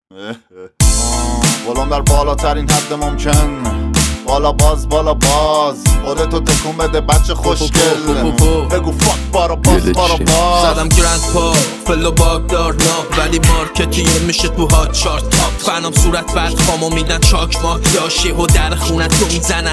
ولم در بالاترین حد ممکن، بالا باز خودتو تکون بده بچه خوشگل، بگو فاک بارا باز زدم گرند پا فلو باگدار ناب، ولی مارکتیه میشه تو هات چارت تاپ. فنام صورت بعد خامو میدن چاک ماک داشی و در خونت رو میزنن.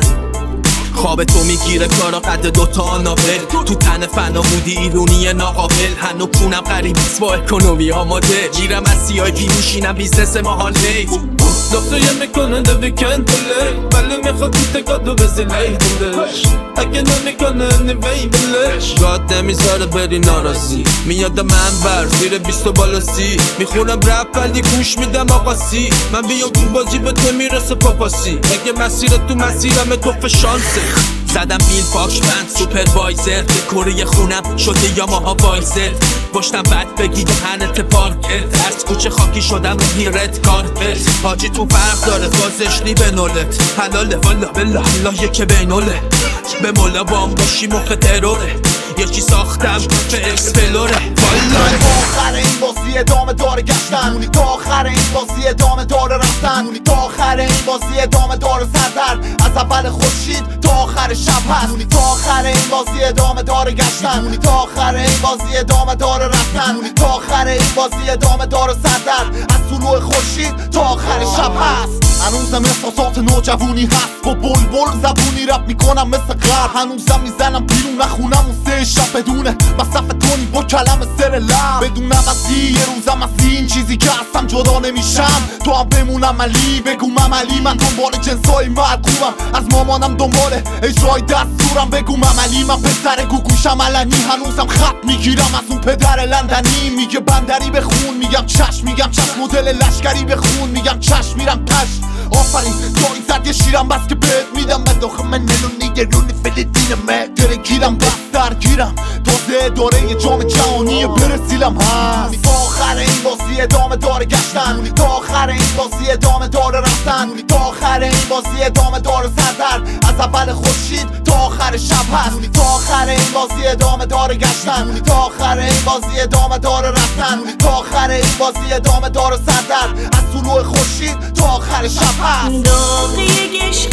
خواب تو میگیره کارا قد دوتا آنابل، تو تن فنا بودی ایرونی ناقابل. هنو کونم قریبیست با اکونومی آماده، میرم از سیای پی میشینم بیزنس ماحال هیت. دختریه میکنن دو ویکند بله، ولی میخواد تو تکادو بزیلی بودش. اگه نمیکنه نیوی بلش گاد نمیذاره بری ناراضی. میاد من بر زیر 20 بالا 30 میخونم رپ ولی گوش میدم آقاسی. من بیام تو بازی به تو میرسه پاپاسی، اگه مسیر تو مسیرم تو شانسه. زدم بیل پاکش بند سوپروایزر، دکوری خونم شده یاماها وایزر. باشتم بد بگی دهنت پارکت، از کوچه خاکی شدم رو هیرت کارپت. حاجی تو فرق داره بازشنی به نولت، حلاله والا بلا الله که بینوله. به مولا بام باشی مخ تروره، یه چی ساختم به اکسپلوره. والا تا آخر این بازی ادامه داره گشتن، تا آخر این بازی ادامه داره رفتن، تا آخر این بازی ادامه داره سردر. از اول خورشید تا آخر شب هست، تا آخر این بازی ادامه داره گشتن، تا آخر این بازی ادامه داره رفتن، تا آخر این بازی ادامه داره سردر. از طلوع خورشید تا آخر شب هست. هنوزم احساسات نوجوانی هست، با بلبل زبونی رپ میکنم مثل غر. هنوزم میزنم بیرون نخونم اون سه شب بدونه مصرف تونی با کلم سر لب. بدونم از یه روزم از این چیزی که هستم جدا نمیشم، تو هم بمونم علی بگو مملی. من دنبال جنسای مرکوبم، از مامانم دنبال اجرای دستورم. بگو مملی من پسر گوگوشم علنی، هنوزم خط میگیرم از اون پدر لندنی. میگه بندری بخون میگم چشم، میگم چشم. مدل لشکری بخون میگم چشم، میرم پشت. آفرین دایی زد یه شیرم بس که بهت میدم. من داخل من نلونی یه رونی فلسطینمه، درگیرم بس درگیرم. تازه داره یه جام جهانی برسیلم هست. تا آخر این بازی ادامه داره گشتن، تا آخر این بازی ادامه داره رفتن، تا آخر این بازی ادامه داره سردر. از اول خورشید تا آخر شب هست، تا آخر این بازی ادامه داره گشتن، تا آخر این بازی ادامه داره رفتن، تا آخر این بازی ادامه داره سردر. از طلوع خورشید تا آخر شب هست. داغی عشق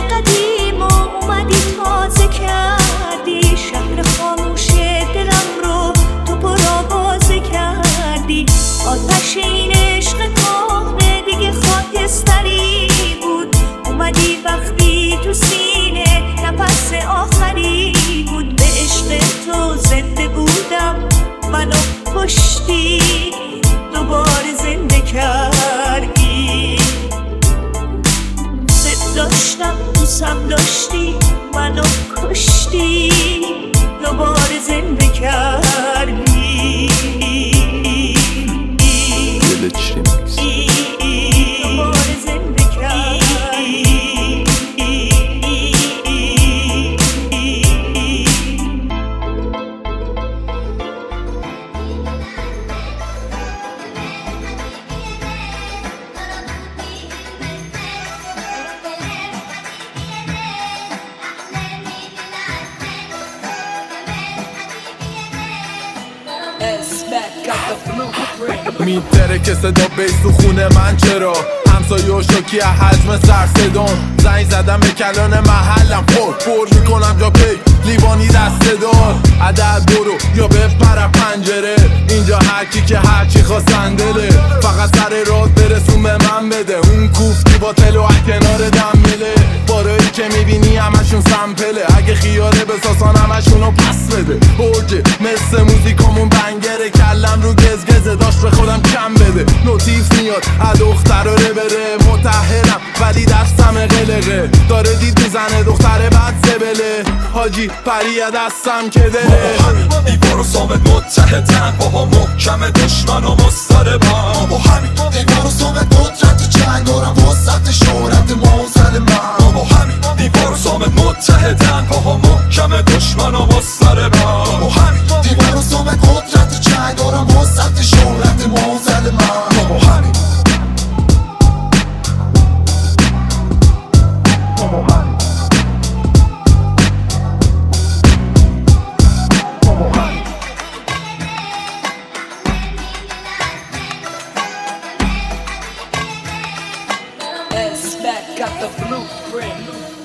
قدیم اومدی تازه کردی، شهر خاموش دلم رو تو پرآوازه کردی. آتش این عشق کهنه دیگه خاکستری بود، اومدی وقتی تو سینه نفس آخری بود. به عشق تو زنده بودم، منو کشتی دوباره زنده کردی. داشتم دوستم داشتی، منو کشتی دوباره زنده کردی. دوباره زنده کردی. میتره که صدا بیس تو خونه من، چرا همسایه و شاکی از حجم سرصدان. زنگ زدم به کلان محلم، پر میکنم جا پی لیوانی دسته دار. عدد برو یا بپر پنجره، اینجا هرکی که هرچی خواستن دله. فقط سر راه برسون به من بده، اون کوفتی با تلو کنار دم میله. بارایی که میبینی همشون سمپله، اگه خیاره بساسان همشونو پس بده. برجه مثل موزیکامون بنگره، کلم رو گزگزه داشت به خودم کم بده. نوتیف میاد از دختراره بره، متحرم ولی دستم قلقه. داره دید میزنه دختره بد زبله، حاجی پریه دستم که دله. همین دیوار و ثابت متحدن، باها محکم دشمن و مستربن. با همین دیوار و ثابت قدرت جنگ دارم وسط شهرت موزل من. با همین دیوار و ثابت متحدن، باها محکم دشمن و مستربن. با همین دیوار و ثابت قدرت جنگ دارم وسط شهرت موزل من. با همین got the blueprint.